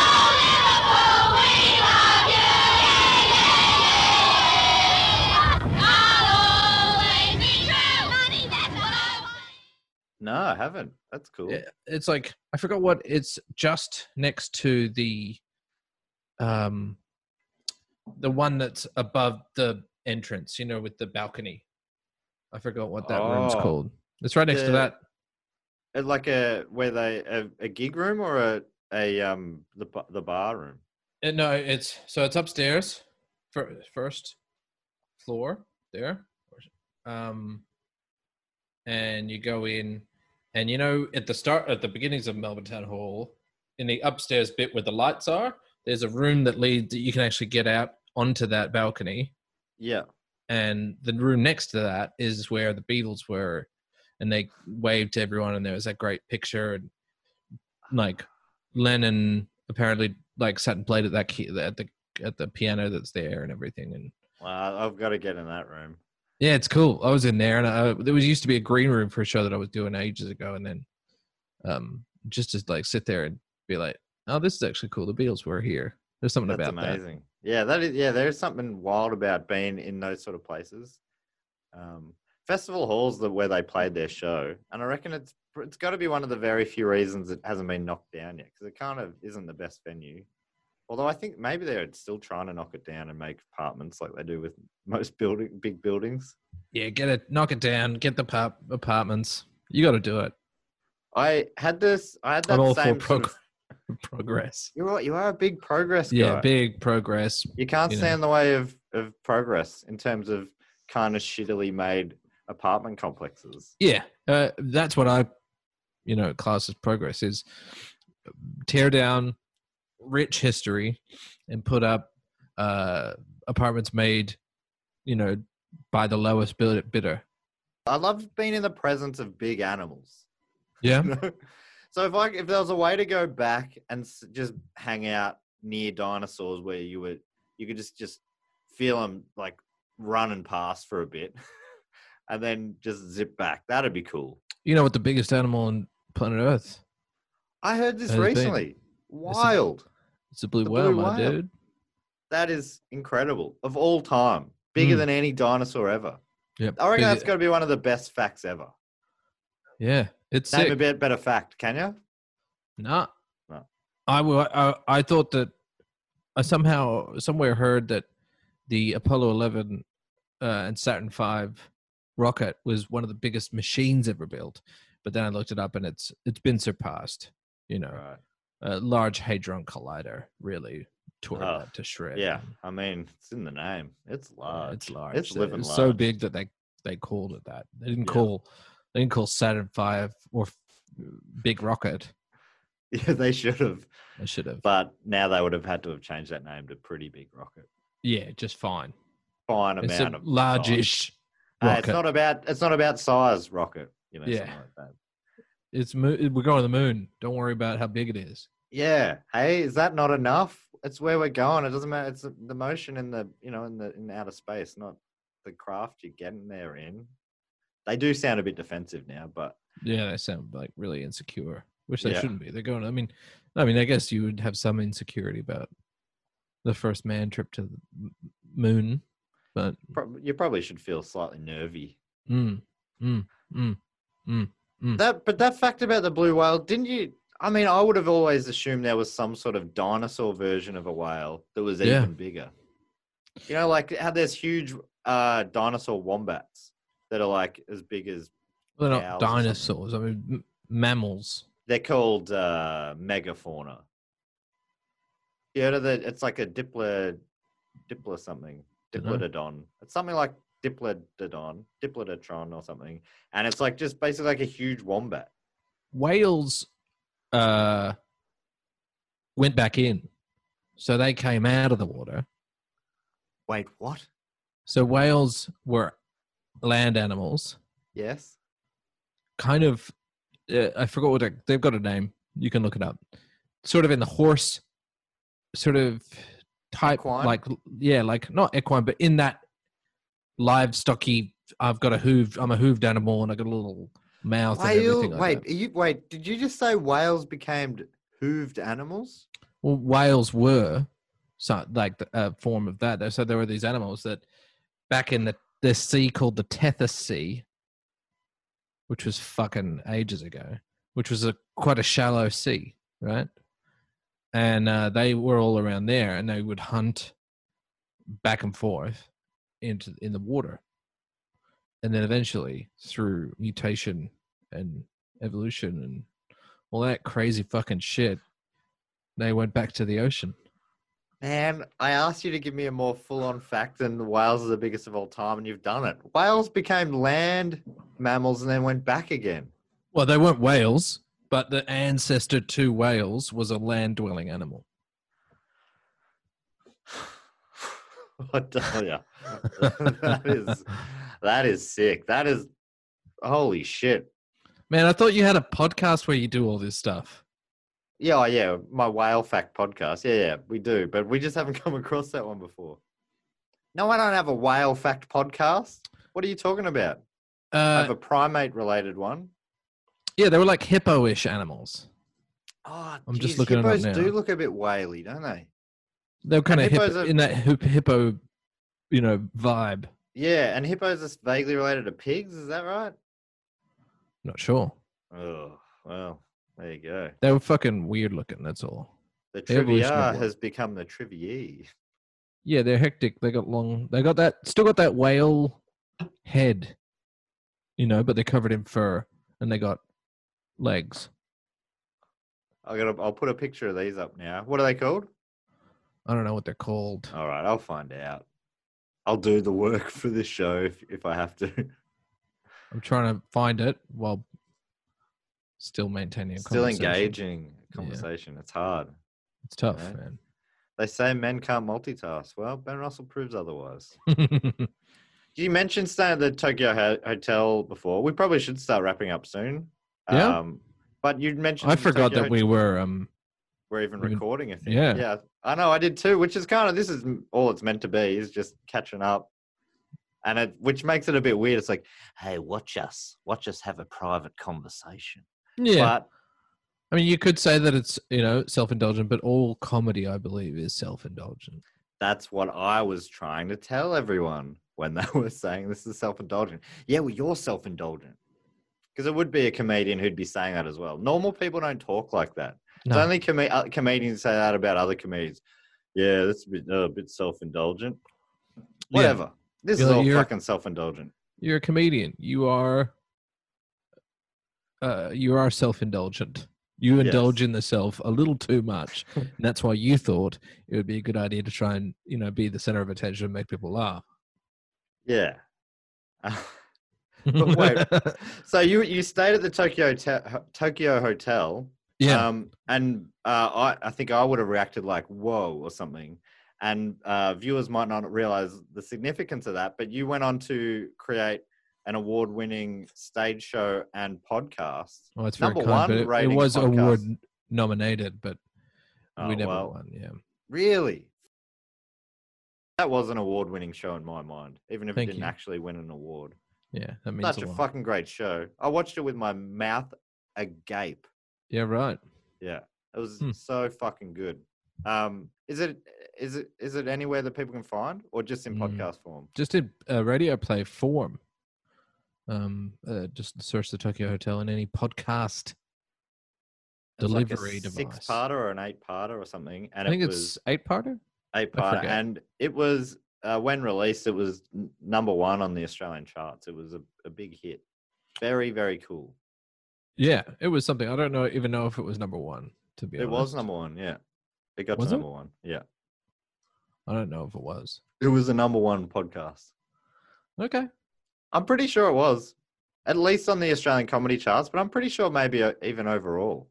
[SPEAKER 5] No, I haven't. That's cool.
[SPEAKER 3] Yeah, it's I forgot what, it's just next to the one that's above the entrance, with the balcony. I forgot what that room's called. It's right next to that.
[SPEAKER 5] A gig room or the bar room?
[SPEAKER 3] No, it's upstairs, first floor there. And you go in, and at the beginnings of Melbourne Town Hall, in the upstairs bit where the lights are, there's a room that you can actually get out onto that balcony.
[SPEAKER 5] Yeah. And
[SPEAKER 3] the room next to that is where the Beatles were, and they waved to everyone, and there was that great picture, and Lennon apparently sat and played at that key, at the piano that's there and everything. And
[SPEAKER 5] wow, I've got to get in that room.
[SPEAKER 3] Yeah, it's cool. I was in there, and there used to be a green room for a show that I was doing ages ago, and then just to sit there and be like, "Oh, this is actually cool. The Beatles were here." There's something
[SPEAKER 5] That's
[SPEAKER 3] about
[SPEAKER 5] amazing. Yeah, that is. Yeah, there's something wild about being in those sort of places. Festival halls where they played their show, and I reckon it's got to be one of the very few reasons it hasn't been knocked down yet, because it kind of isn't the best venue. Although I think maybe they're still trying to knock it down and make apartments like they do with most big buildings.
[SPEAKER 3] Yeah, knock it down, get the apartments. You got to do it.
[SPEAKER 5] I had that same
[SPEAKER 3] progress.
[SPEAKER 5] You are a big progress guy.
[SPEAKER 3] Yeah, big progress.
[SPEAKER 5] You can't stand in the way of progress in terms of kind of shittily made apartment complexes.
[SPEAKER 3] Yeah, that's what I, class as progress is tear down rich history and put up apartments made, by the lowest bidder.
[SPEAKER 5] I love being in the presence of big animals.
[SPEAKER 3] Yeah.
[SPEAKER 5] So if there was a way to go back and just hang out near dinosaurs where you could just feel them running past for a bit and then just zip back, that'd be cool.
[SPEAKER 3] You know what the biggest animal on planet Earth?
[SPEAKER 5] I heard this recently. Wild.
[SPEAKER 3] It's a blue whale, my dude.
[SPEAKER 5] That is incredible. Of all time. Bigger than any dinosaur ever.
[SPEAKER 3] Yep.
[SPEAKER 5] I reckon that's got to be one of the best facts ever.
[SPEAKER 3] Yeah. It's
[SPEAKER 5] Name
[SPEAKER 3] sick.
[SPEAKER 5] a bit better fact, can you?
[SPEAKER 3] No.
[SPEAKER 5] No.
[SPEAKER 3] I thought that I somewhere heard that the Apollo 11 and Saturn V rocket was one of the biggest machines ever built. But then I looked it up, and it's been surpassed.
[SPEAKER 5] Right.
[SPEAKER 3] A Large Hadron Collider really tore that to shreds.
[SPEAKER 5] Yeah, I mean, it's in the name. It's large.
[SPEAKER 3] Yeah, it's large.
[SPEAKER 5] It's living
[SPEAKER 3] it's
[SPEAKER 5] large.
[SPEAKER 3] so big that they called it that. They didn't call Saturn V or Big Rocket.
[SPEAKER 5] Yeah, they should have.
[SPEAKER 3] They should have.
[SPEAKER 5] But now they would have had to have changed that name to Pretty Big Rocket.
[SPEAKER 3] Yeah, just fine.
[SPEAKER 5] Fine
[SPEAKER 3] It's
[SPEAKER 5] amount
[SPEAKER 3] a
[SPEAKER 5] of
[SPEAKER 3] large-ish rocket.
[SPEAKER 5] It's not about size, Rocket. You know,
[SPEAKER 3] Yeah.
[SPEAKER 5] something like that.
[SPEAKER 3] We're going to the moon. Don't worry about how big it is.
[SPEAKER 5] Yeah. Hey, is that not enough? It's where we're going. It doesn't matter. It's the motion in the in outer space, not the craft you're getting there in. They do sound a bit defensive now, but
[SPEAKER 3] Yeah, they sound like really insecure, which they
[SPEAKER 5] Yeah.
[SPEAKER 3] shouldn't be. They're going. I mean, I guess you would have some insecurity about the first man trip to the moon, but
[SPEAKER 5] you probably should feel slightly nervy.
[SPEAKER 3] mm.
[SPEAKER 5] That fact about the blue whale, didn't you? I mean, I would have always assumed there was some sort of dinosaur version of a whale that was
[SPEAKER 3] Yeah.
[SPEAKER 5] even bigger. You know, like how there's huge dinosaur wombats that are like as big as
[SPEAKER 3] They're not
[SPEAKER 5] cows or something.
[SPEAKER 3] dinosaurs. I mean, mammals.
[SPEAKER 5] They're called megafauna. You heard of it's like a dipla something.
[SPEAKER 3] Dunno.
[SPEAKER 5] Diplododon. It's something like Diplodotron or something. And it's like just basically like a huge wombat.
[SPEAKER 3] Whales went back in, so they came out of the water.
[SPEAKER 5] Wait, what?
[SPEAKER 3] So whales were land animals,
[SPEAKER 5] Yes.
[SPEAKER 3] kind of. I forgot what they've got a name. You can look it up. Sort of in the horse, sort of type,
[SPEAKER 5] Equine?
[SPEAKER 3] like not equine, but in that livestocky. I've got I'm a hooved animal, and I got a little mouth and everything like that.
[SPEAKER 5] Did you just say whales became hooved animals?
[SPEAKER 3] Well, whales were like a form of that. So there were these animals that back in the sea called the Tethys Sea, which was fucking ages ago, which was quite a shallow sea, right? And they were all around there, and they would hunt back and forth in the water. And then eventually, through mutation and evolution and all that crazy fucking shit, they went back to the ocean.
[SPEAKER 5] Man, I asked you to give me a more full-on fact than the whales are the biggest of all time, and you've done it. Whales became land mammals and then went back again.
[SPEAKER 3] Well, they weren't whales, but the ancestor to whales was a land-dwelling animal.
[SPEAKER 5] I tell ya, that is sick. That is holy shit.
[SPEAKER 3] Man, I thought you had a podcast where you do all this stuff.
[SPEAKER 5] Yeah, my whale fact podcast. Yeah, we do, but we just haven't come across that one before. No, I don't have a whale fact podcast. What are you talking about? I have a primate related one.
[SPEAKER 3] Yeah, they were like hippo-ish animals.
[SPEAKER 5] Oh,
[SPEAKER 3] I'm just looking it up
[SPEAKER 5] hippos
[SPEAKER 3] now.
[SPEAKER 5] do look a bit whaley, don't they?
[SPEAKER 3] They were kind of
[SPEAKER 5] hippos are-
[SPEAKER 3] in that hippo, vibe.
[SPEAKER 5] Yeah, and hippos are vaguely related to pigs. Is that right?
[SPEAKER 3] Not sure.
[SPEAKER 5] Oh, well, there you go.
[SPEAKER 3] They were fucking weird looking. That's all.
[SPEAKER 5] The
[SPEAKER 3] The evolution of
[SPEAKER 5] trivia
[SPEAKER 3] what?
[SPEAKER 5] has become the trivia.
[SPEAKER 3] Yeah, they're hectic. They got long. They got that. Still got that whale head, but they're covered in fur, and they got legs.
[SPEAKER 5] I'll put a picture of these up now. What are they called?
[SPEAKER 3] I don't know what they're called.
[SPEAKER 5] All right, I'll find out. I'll do the work for this show if I have to.
[SPEAKER 3] I'm trying to find it while still maintaining a
[SPEAKER 5] Still
[SPEAKER 3] conversation.
[SPEAKER 5] engaging conversation. It's hard.
[SPEAKER 3] It's tough,
[SPEAKER 5] Yeah.
[SPEAKER 3] man.
[SPEAKER 5] They say men can't multitask. Well, Ben Russell proves otherwise. You mentioned staying at the Tokyo Hotel before. We probably should start wrapping up soon.
[SPEAKER 3] Yeah.
[SPEAKER 5] But you mentioned
[SPEAKER 3] I
[SPEAKER 5] the
[SPEAKER 3] forgot
[SPEAKER 5] Tokyo
[SPEAKER 3] that we
[SPEAKER 5] Hotel-
[SPEAKER 3] were.
[SPEAKER 5] we're even
[SPEAKER 3] we've been-
[SPEAKER 5] recording a thing.
[SPEAKER 3] Yeah.
[SPEAKER 5] Yeah. I know, I did too, which is this is all it's meant to be, is just catching up. And which makes it a bit weird. It's like, hey, watch us have a private conversation.
[SPEAKER 3] Yeah.
[SPEAKER 5] But
[SPEAKER 3] I mean, you could say that it's self-indulgent, but all comedy, I believe, is self-indulgent.
[SPEAKER 5] that's what I was trying to tell everyone when they were saying this is self-indulgent. Yeah, well, you're self-indulgent. Because it would be a comedian who'd be saying that as well. Normal people don't talk like that.
[SPEAKER 3] No.
[SPEAKER 5] It's only comedians say that about other comedians. Yeah, that's a bit self-indulgent. Whatever. This is all fucking self-indulgent.
[SPEAKER 3] You're a comedian. You are self-indulgent. You indulge in the self a little too much. And that's why you thought it would be a good idea to try and, be the center of attention and make people laugh.
[SPEAKER 5] Yeah. But wait, so you stayed at the Tokyo Hotel.
[SPEAKER 3] Yeah.
[SPEAKER 5] And I think I would have reacted like, whoa, or something. and viewers might not realize the significance of that, but you went on to create an award-winning stage show and podcast.
[SPEAKER 3] Well, it's very
[SPEAKER 5] Number
[SPEAKER 3] kind,
[SPEAKER 5] one
[SPEAKER 3] but it
[SPEAKER 5] rating
[SPEAKER 3] was
[SPEAKER 5] podcast.
[SPEAKER 3] award nominated, but
[SPEAKER 5] Oh,
[SPEAKER 3] we never
[SPEAKER 5] well,
[SPEAKER 3] won. Yeah.
[SPEAKER 5] Really? That was an award-winning show in my mind, even if
[SPEAKER 3] Thank
[SPEAKER 5] it didn't
[SPEAKER 3] you.
[SPEAKER 5] actually win an award.
[SPEAKER 3] Yeah, that means
[SPEAKER 5] Such
[SPEAKER 3] a
[SPEAKER 5] a
[SPEAKER 3] lot.
[SPEAKER 5] fucking great show. I watched it with my mouth agape.
[SPEAKER 3] Yeah, right.
[SPEAKER 5] Yeah, it was
[SPEAKER 3] Hmm.
[SPEAKER 5] so fucking good. Is it anywhere that people can find, or just in podcast form?
[SPEAKER 3] Just in radio play form. Just search the Tokyo Hotel in any podcast
[SPEAKER 5] It's like
[SPEAKER 3] delivery
[SPEAKER 5] a
[SPEAKER 3] device.
[SPEAKER 5] 6-parter or an 8-parter or something, and
[SPEAKER 3] I think
[SPEAKER 5] it
[SPEAKER 3] it's
[SPEAKER 5] was
[SPEAKER 3] 8-parter.
[SPEAKER 5] 8-parter,
[SPEAKER 3] forget.
[SPEAKER 5] and it was when released, it was number 1 on the Australian charts. It was a big hit. Very, very cool.
[SPEAKER 3] Yeah, it was something. I don't even know if it was number 1. To be honest,
[SPEAKER 5] It was number 1. Yeah, it got
[SPEAKER 3] Was
[SPEAKER 5] to
[SPEAKER 3] it?
[SPEAKER 5] number 1. Yeah,
[SPEAKER 3] I don't know if it was.
[SPEAKER 5] it was the number 1 podcast.
[SPEAKER 3] Okay.
[SPEAKER 5] I'm pretty sure it was, at least on the Australian comedy charts, but I'm pretty sure maybe even overall.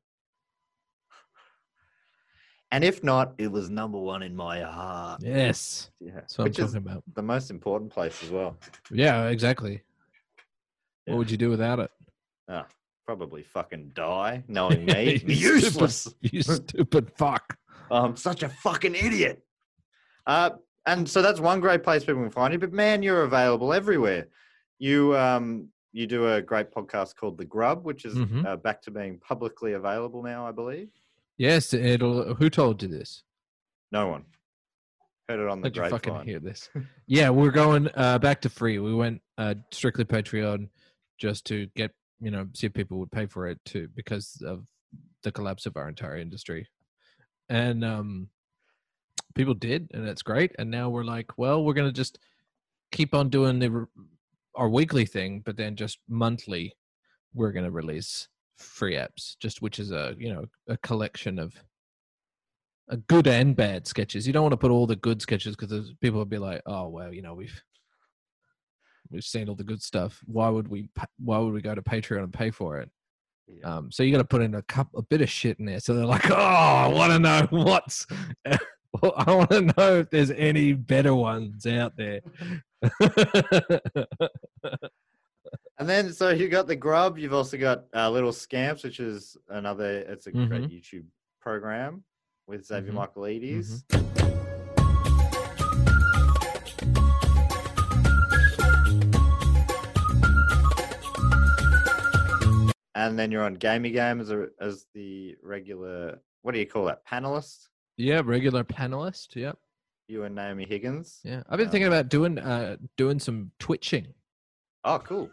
[SPEAKER 5] And if not, it was number 1 in my heart.
[SPEAKER 3] Yes.
[SPEAKER 5] Yeah,
[SPEAKER 3] That's what I'm
[SPEAKER 5] which is
[SPEAKER 3] talking about.
[SPEAKER 5] the most important place as well.
[SPEAKER 3] Yeah, exactly.
[SPEAKER 5] Yeah.
[SPEAKER 3] What would you do without it?
[SPEAKER 5] Ah, probably fucking die, knowing me.
[SPEAKER 3] You
[SPEAKER 5] Useless.
[SPEAKER 3] Stupid, you stupid fuck.
[SPEAKER 5] I'm such a fucking idiot. And so that's one great place people can find you. But man, you're available everywhere. You do a great podcast called The Grub, which is
[SPEAKER 3] Mhm.
[SPEAKER 5] back to being publicly available now, I believe.
[SPEAKER 3] Yes, who told you this?
[SPEAKER 5] No one heard it on the
[SPEAKER 3] Did you fucking
[SPEAKER 5] grapevine.
[SPEAKER 3] hear this? Yeah, we're going back to free. We went strictly Patreon just to get, see if people would pay for it too, because of the collapse of our entire industry. And people did, and that's great. And now we're like, well, we're going to just keep on doing our weekly thing, but then just monthly, we're going to release free apps, which is a collection of good and bad sketches. You don't want to put all the good sketches because people will be like, oh well, we've seen all the good stuff. Why would we go to Patreon and pay for it?
[SPEAKER 5] Yeah.
[SPEAKER 3] So you got to put in a bit of shit in there. So they're like, oh, I want to know what's. I want to know if there's any better ones out there.
[SPEAKER 5] And then, so you got The Grub. You've also got Little Scamps, which is it's a great YouTube program with Xavier Michaelides. And then you're on Gamey Game as the regular, what do you call that, panelist?
[SPEAKER 3] Yeah, regular panelist. Yep.
[SPEAKER 5] You and Naomi Higgins.
[SPEAKER 3] Yeah, I've been thinking about doing some twitching.
[SPEAKER 5] Oh, cool.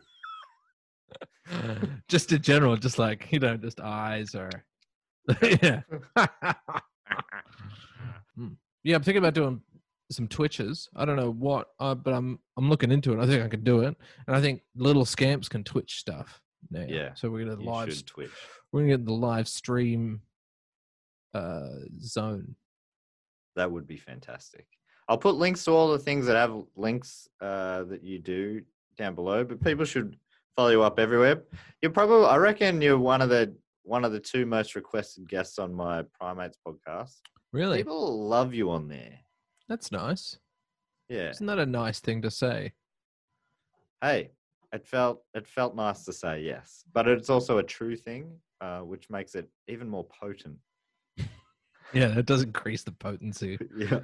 [SPEAKER 3] Just in general, just like just eyes or yeah. Yeah, I'm thinking about doing some twitches. I don't know what, but I'm looking into it. I think I can do it, and I think Little Scamps can twitch stuff now.
[SPEAKER 5] Yeah,
[SPEAKER 3] so we're gonna
[SPEAKER 5] You should Twitch.
[SPEAKER 3] we're gonna get the live stream zone.
[SPEAKER 5] That would be fantastic. I'll put links to all the things that have links that you do down below, but people should follow you up everywhere. I reckon you're one of the 2 most requested guests on my Primates podcast.
[SPEAKER 3] Really?
[SPEAKER 5] People love you on there.
[SPEAKER 3] That's nice.
[SPEAKER 5] Yeah.
[SPEAKER 3] Isn't that a nice thing to say?
[SPEAKER 5] Hey, it felt nice to say yes, but it's also a true thing, which makes it even more potent.
[SPEAKER 3] Yeah, that does increase the potency.
[SPEAKER 5] Yeah.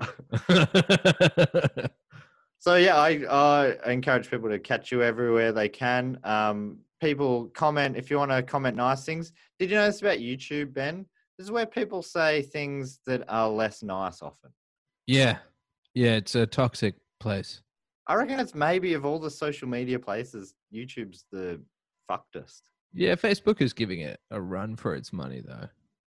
[SPEAKER 5] So yeah, I encourage people to catch you everywhere they can. People comment if you want to comment nice things. Did you know this about YouTube, Ben? This is where people say things that are less nice often.
[SPEAKER 3] Yeah, it's a toxic place.
[SPEAKER 5] I reckon it's maybe of all the social media places, YouTube's the fuckedest.
[SPEAKER 3] Yeah, Facebook is giving it a run for its money, though.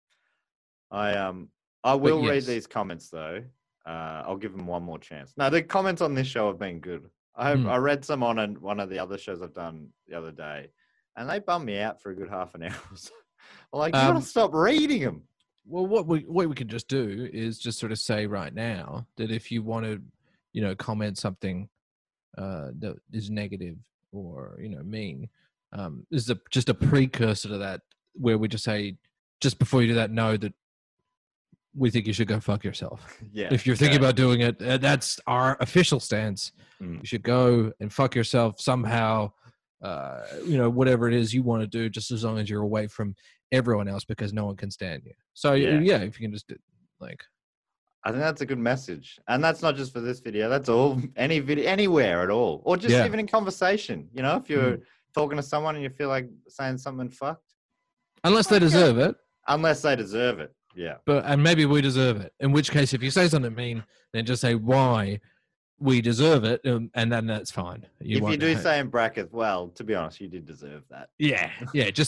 [SPEAKER 5] I will read
[SPEAKER 3] yes.
[SPEAKER 5] these comments though. I'll give them one more chance. No, the comments on this show have been good. I read some on one of the other shows I've done the other day, and they bummed me out for a good half an hour. I'm like, you gotta stop reading them.
[SPEAKER 3] Well, what we can just do is just sort of say right now that if you want to, comment something that is negative or mean, this is just a precursor to that, where we just say just before you do that, know that we think you should go fuck yourself.
[SPEAKER 5] Yeah.
[SPEAKER 3] If you're thinking about doing it, that's our official stance. You should go and fuck yourself somehow. Whatever it is you want to do, just as long as you're away from everyone else, because no one can stand you. So yeah, if you can just
[SPEAKER 5] I think that's a good message, and that's not just for this video. That's any video, anywhere at all, or just even in conversation. If you're talking to someone and you feel like saying something fucked,
[SPEAKER 3] unless they deserve it.
[SPEAKER 5] Unless they deserve it, yeah.
[SPEAKER 3] And maybe we deserve it. In which case, if you say something mean, then just say why we deserve it, and then that's fine.
[SPEAKER 5] If you do say in brackets, well, to be honest, you did deserve that.
[SPEAKER 3] Yeah. Just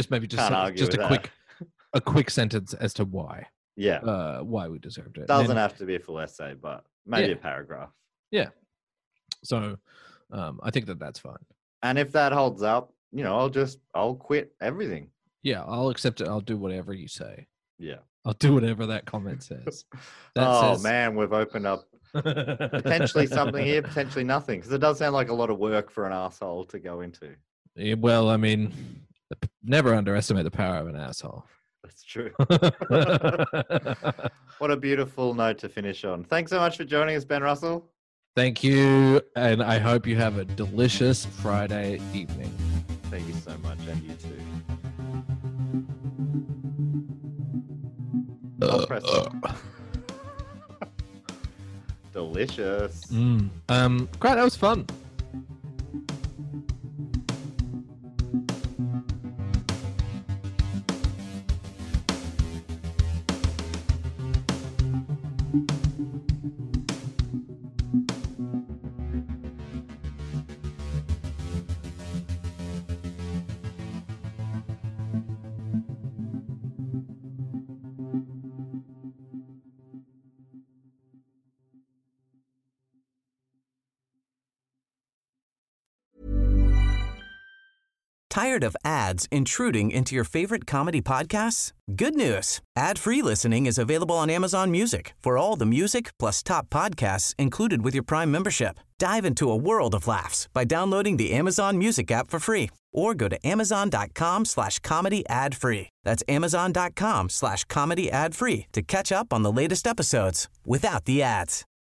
[SPEAKER 3] a quick sentence as to why.
[SPEAKER 5] Yeah.
[SPEAKER 3] Why we deserved it.
[SPEAKER 5] Doesn't have to be a full essay, but maybe a paragraph.
[SPEAKER 3] Yeah. So, I think that's fine.
[SPEAKER 5] And if that holds up, I'll quit everything.
[SPEAKER 3] Yeah, I'll accept it. I'll do whatever you say.
[SPEAKER 5] Yeah.
[SPEAKER 3] I'll do whatever that comment says.
[SPEAKER 5] Man, we've opened up potentially something here, potentially nothing. Because it does sound like a lot of work for an asshole to go into.
[SPEAKER 3] Yeah, well, I mean, never underestimate the power of an asshole.
[SPEAKER 5] That's true. What a beautiful note to finish on. Thanks so much for joining us, Ben Russell.
[SPEAKER 3] Thank you. And I hope you have a delicious Friday evening.
[SPEAKER 5] Thank you so much. And you too. Delicious.
[SPEAKER 3] Great, that was fun.
[SPEAKER 8] Tired of ads intruding into your favorite comedy podcasts? Good news. Ad-free listening is available on Amazon Music for all the music plus top podcasts included with your Prime membership. Dive into a world of laughs by downloading the Amazon Music app for free or go to amazon.com/comedy ad-free. That's amazon.com/comedy ad-free to catch up on the latest episodes without the ads.